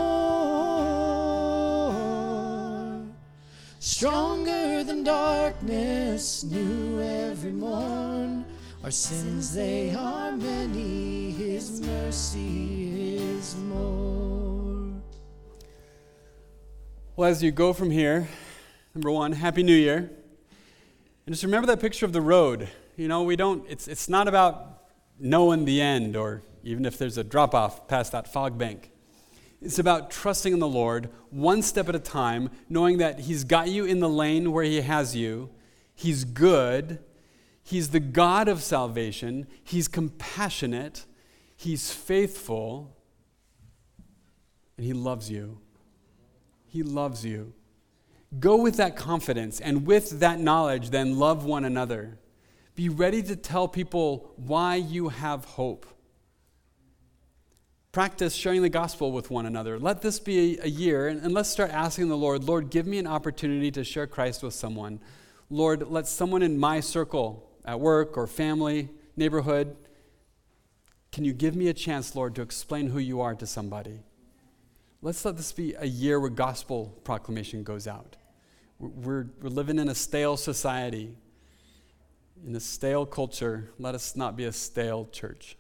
more. Stronger than darkness, new every morn. Our sins, they are many, his mercy is more. Well, as you go from here, number one, Happy New Year. And just remember that picture of the road. You know, we don't, it's it's not about knowing the end or even if there's a drop-off past that fog bank. It's about trusting in the Lord one step at a time, knowing that he's got you in the lane where he has you. He's good. He's the God of salvation. He's compassionate. He's faithful. And he loves you. He loves you. Go with that confidence, and with that knowledge, then love one another. Be ready to tell people why you have hope. Practice sharing the gospel with one another. Let this be a, a year, and, and let's start asking the Lord, Lord, give me an opportunity to share Christ with someone. Lord, let someone in my circle, at work or family, neighborhood, can you give me a chance, Lord, to explain who you are to somebody? Let's let this be a year where gospel proclamation goes out. We're, we're living in a stale society, in a stale culture. Let us not be a stale church.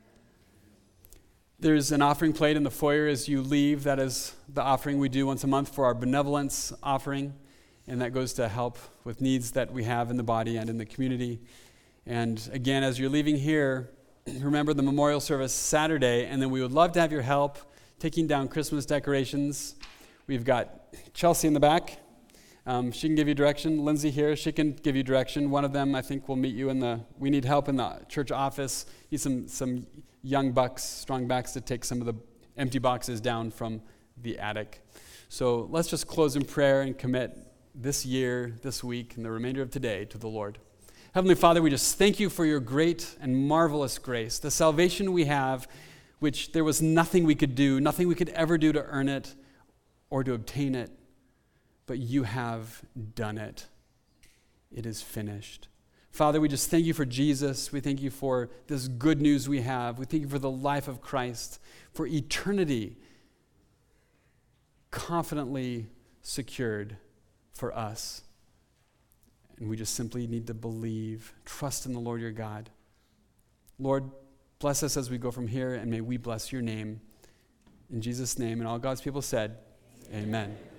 There's an offering plate in the foyer as you leave. That is the offering we do once a month for our benevolence offering, and that goes to help with needs that we have in the body and in the community. And again, as you're leaving here, remember the memorial service Saturday, and then we would love to have your help taking down Christmas decorations. We've got Chelsea in the back. Um, she can give you direction. Lindsay here, she can give you direction. One of them, I think, will meet you in the, we need help in the church office. Need some some young bucks, strong backs to take some of the empty boxes down from the attic. So let's just close in prayer and commit this year, this week, and the remainder of today to the Lord. Heavenly Father, we just thank you for your great and marvelous grace, the salvation we have, which there was nothing we could do, nothing we could ever do to earn it or to obtain it. But you have done it. It is finished. Father, we just thank you for Jesus. We thank you for this good news we have. We thank you for the life of Christ, for eternity confidently secured for us. And we just simply need to believe, trust in the Lord your God. Lord, bless us as we go from here, and may we bless your name. In Jesus' name, and all God's people said, amen. Amen.